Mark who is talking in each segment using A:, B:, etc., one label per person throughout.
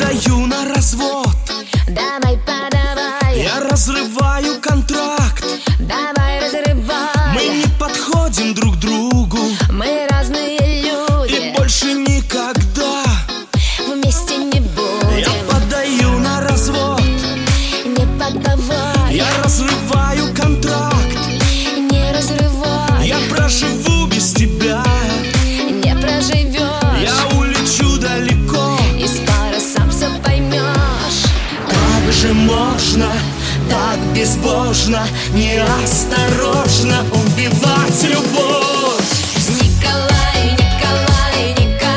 A: подаю на развод.
B: Давай, подавай.
A: Я разрываю контракт.
B: Давай, разрывай.
A: Мы не подходим друг другу.
B: Мы разные люди.
A: И больше никогда
B: вместе не будем.
A: Я подаю на развод.
B: Не подавай.
A: Я разрываю контракт.
B: Не разрывай.
A: Я проживу без тебя.
B: Не проживешь.
A: Я улечу далеко.
B: И скоро сам все поймешь.
A: Как же можно так безбожно, неосторожно убивать любовь?
B: Николай, Николай,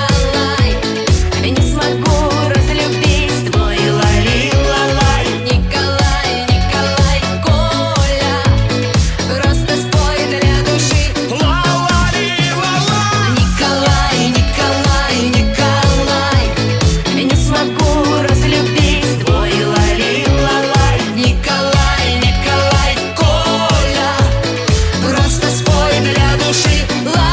B: Николай, не смогу разлюбить твой лали-лалай. Николай, Николай, Коля, просто спой для души.
A: Ла-ла-ли-ла-ла.
B: Николай, Николай, Николай, не смогу разлюбить твой лали-лалай. Николай, Николай, Коля, просто спой для души.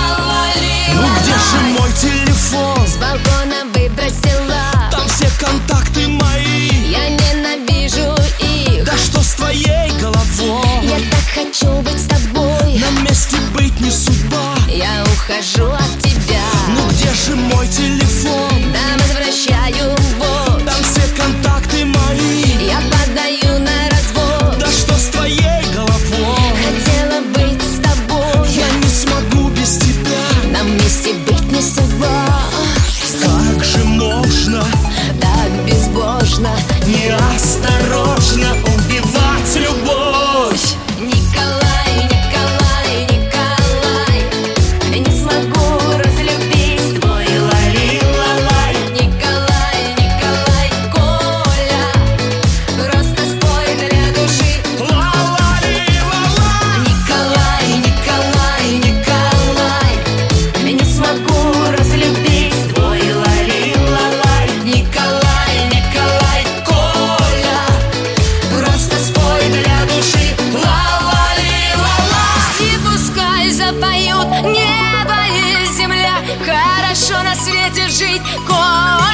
A: Ну где же мой телефон?
B: С балкона выбросила.
A: Там все контакты мои.
B: Я ненавижу их.
A: Да что с твоей головой?
B: Я так хочу быть с тобой.
A: На месте быть не судьба.
B: Я ухожу от тебя.
A: Ну где же мой телефон?
B: Да, возвращаю вот.
A: Там все контакты мои.
B: Я подаю на развод.
A: Да что с твоей головой?
B: Хотела быть с тобой.
A: Я не смогу без тебя.
B: Нам вместе быть не судьба.
A: Как же можно
B: Так безбожно,
A: неосторожно убивать любовь?
B: Николай, Николай, Николай, не смогу разлюбить твой лали-лалай. Николай, Николай, Коля, просто спой для души.
A: Ла-ла-ли-ла-ла.
B: Николай, Николай, Николай, не смогу разлюбить твой лали-лалай. Николай, Николай, Коля, просто спой для души. Ла-ла-ли-ла-ла. И пускай запоют небо и земля. Хорошо на свете жить, Коля.